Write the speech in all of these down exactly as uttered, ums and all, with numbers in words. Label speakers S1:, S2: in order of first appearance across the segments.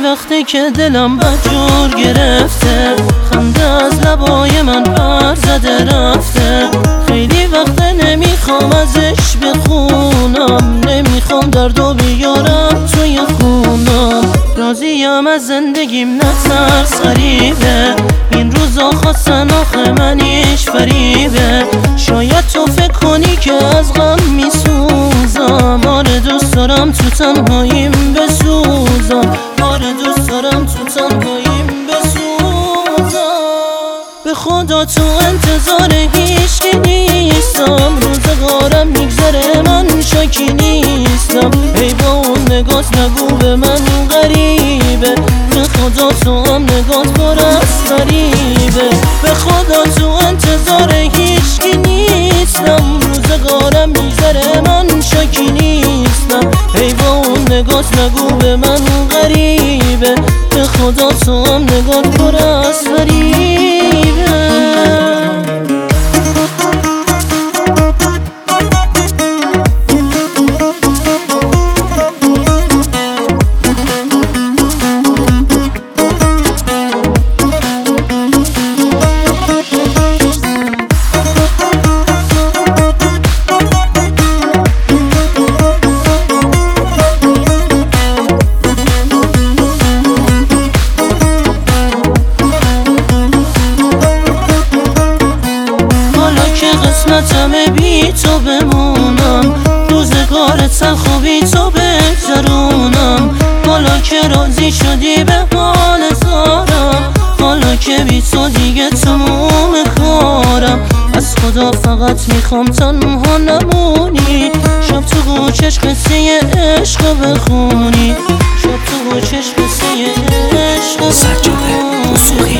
S1: وقته که دلم بدجور گرفته، خنده از لبای من پر زده رفته. خیلی وقته نمیخوام ازش بخونم، نمیخوام دردو بیارم توی خونم. راضیم از زندگیم نترس غریبه، این روزا خواستن آخه منیش فریبه. شاید تو فکر کنی که از غم میسوزم، آره دوست دارم تو تنهاییم بسوزم، آره دوست دارم تو تنهاییم بسوزم. به خدا تو انتظار هیچکی نیستم، روزگارم میگذره من شاکی نیستم. ای با اون نگات نگو به من غریبه، به خدا تو هم نگات پر از فریبه. به خدا تو انتظار هیچکی نیستم، روزگارم میگذره من شاکی نیستم. ای با اون نگات نگو به من غریبه، به خدا تو هم نگات پر از فریبه. قسمتمه بی تو بمونم، روزگار تلخ و بی تو بگذرونم. حالا که راضی شدی به حال زارم، حالا که بی تو دیگه تموم کارم. از خدا فقط میخوام تنها نمونی، شب تو گوشش قصه عشق بخونی، شب تو گوشش قصه عشق بخونی.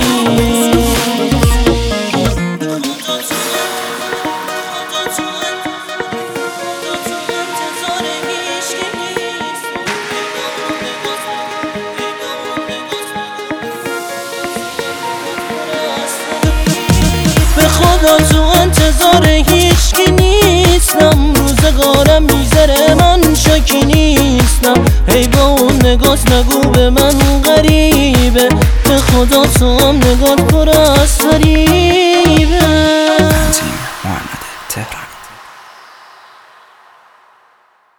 S1: به خدا تو انتظار هیچکی نیستم، روزگارم میگذره من شاکی نیستم. ای با اون نگات نگو به من غریبه، به خدا تو هم نگات پر از فریبه.
S2: محمد تهران.